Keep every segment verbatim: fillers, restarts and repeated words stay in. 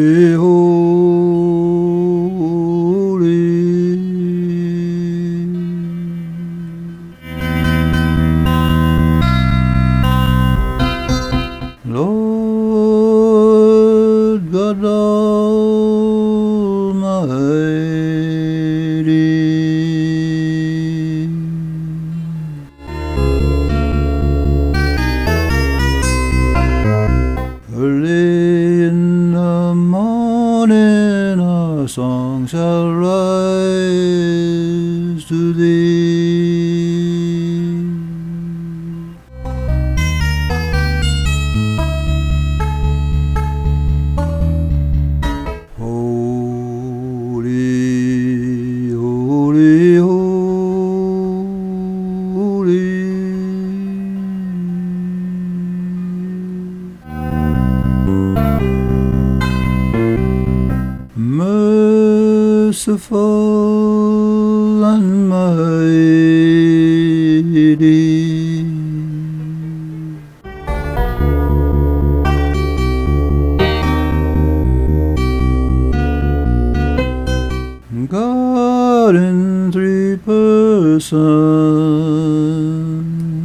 Lord God Almighty, early in the morning our song shall rise to Thee. Holy, holy, holy, merciful and mighty, God in three persons,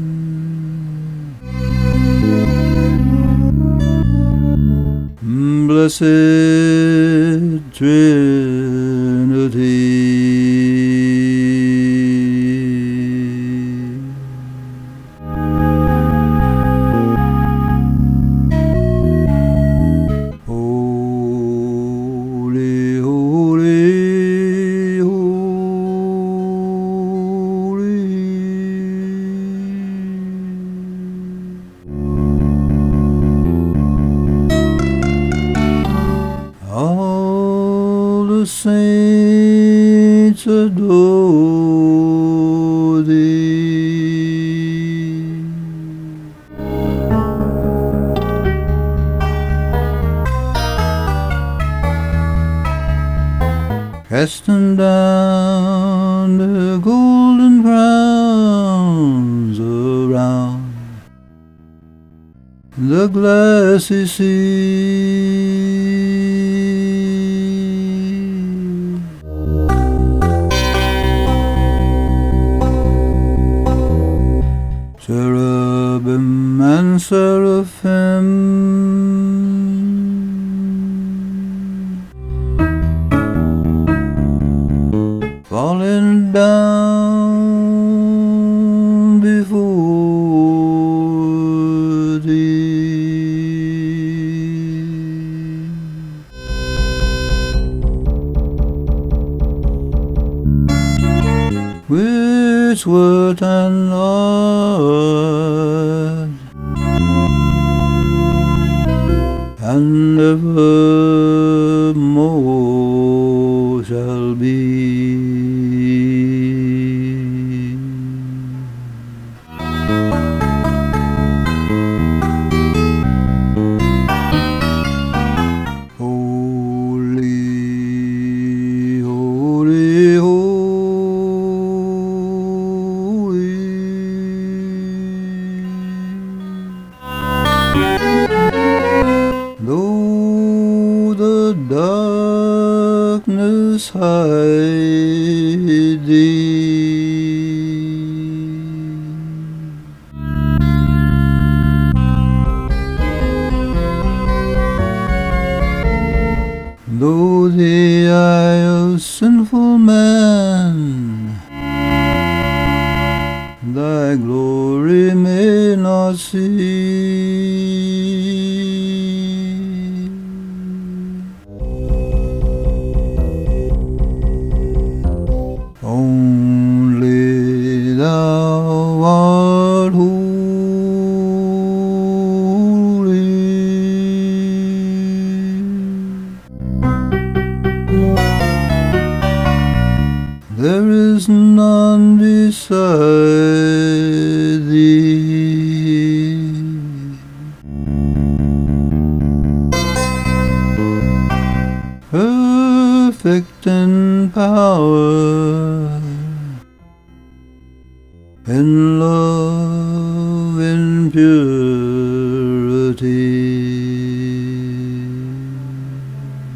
blessed Trinity. Holy, holy, holy, all the saints adore Thee. Casting down the golden crowns around the glassy sea. Cherubim and seraphim, falling down before Thee. Which word and Lord, and evermore shall be. Holy, holy, holy, though the darkness hide Thee, though the eye of sinful man Thy glory may not see. Only Thou art holy. There is none beside Thee. Perfect in power, in love, in purity,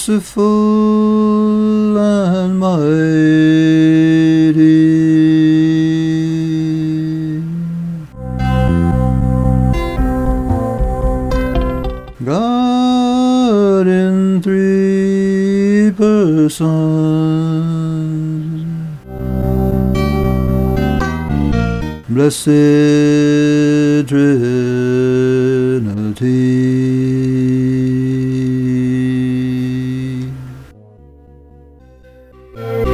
merciful and mighty. God in three persons, Blessed Trinity.